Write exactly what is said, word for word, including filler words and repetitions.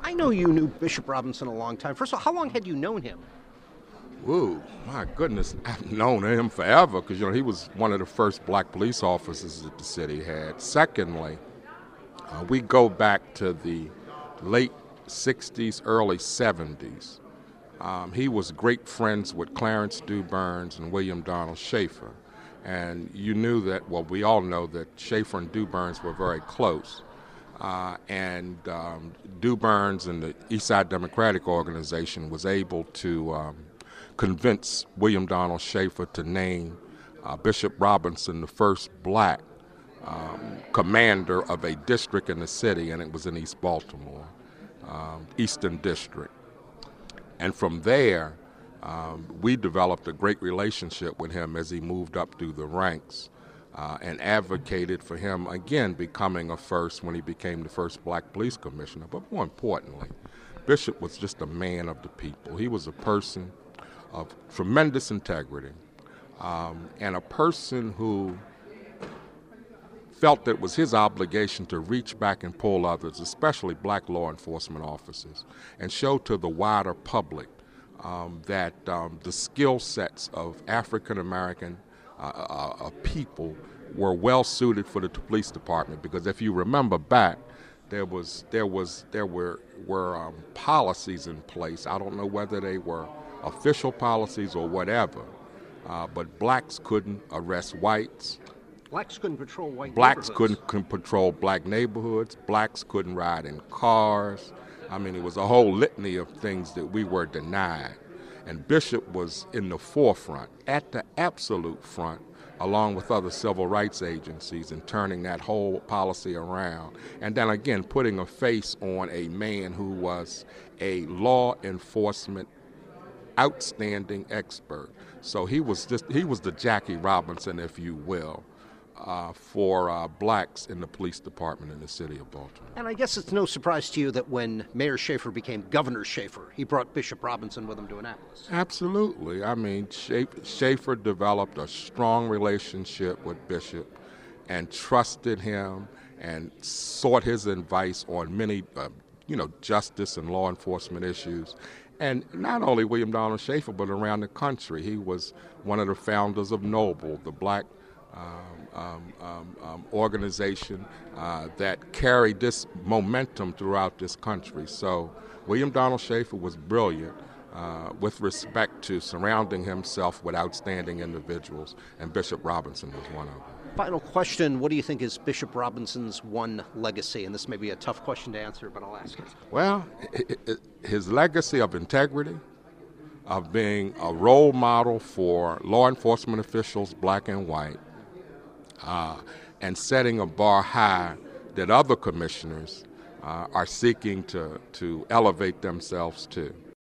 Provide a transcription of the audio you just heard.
I know you knew Bishop Robinson a long time. First of all, how long had you known him? Whoa, my goodness, I've known him forever because, you know, he was one of the first black police officers that the city had. Secondly, uh, we go back to the late sixties, early seventies. Um, he was great friends with Clarence Du Burns and William Donald Schaefer. And you knew that, well, we all know that Schaefer and Du Burns were very close. Uh, and um, Du Burns and the Eastside Democratic Organization was able to um, convince William Donald Schaefer to name uh, Bishop Robinson the first black um, commander of a district in the city, and it was in East Baltimore, um, Eastern District. And from there, um, we developed a great relationship with him as he moved up through the ranks uh, and advocated for him, again, becoming a first when he became the first black police commissioner. But more importantly, Bishop was just a man of the people. He was a person of tremendous integrity um, and a person who felt that it was his obligation to reach back and pull others, especially black law enforcement officers, and show to the wider public um, that um, the skill sets of African American uh, uh, uh, people were well suited for the police department. Because if you remember back, there was there was there were were um, policies in place. I don't know whether they were official policies or whatever, uh, but blacks couldn't arrest whites. Blacks couldn't patrol white Blacks neighborhoods. couldn't, couldn't patrol black neighborhoods. Blacks couldn't ride in cars. I mean, it was a whole litany of things that we were denied. And Bishop was in the forefront, at the absolute front, along with other civil rights agencies, in turning that whole policy around. And then again, putting a face on a man who was a law enforcement outstanding expert. So he was just, he was the Jackie Robinson, if you will. Uh, for uh, blacks in the police department in the city of Baltimore. And I guess it's no surprise to you that when Mayor Schaefer became Governor Schaefer, he brought Bishop Robinson with him to Annapolis. Absolutely. I mean, Schaefer developed a strong relationship with Bishop and trusted him and sought his advice on many, uh, you know, justice and law enforcement issues. And not only William Donald Schaefer, but around the country. He was one of the founders of Noble, the black Um, um, um, um, organization uh, that carried this momentum throughout this country. So William Donald Schaefer was brilliant uh, with respect to surrounding himself with outstanding individuals, and Bishop Robinson was one of them. Final question, what do you think is Bishop Robinson's one legacy? And this may be a tough question to answer, but I'll ask it. Well, his legacy of integrity, of being a role model for law enforcement officials, black and white, Uh, and setting a bar high that other commissioners uh, are seeking to, to elevate themselves to.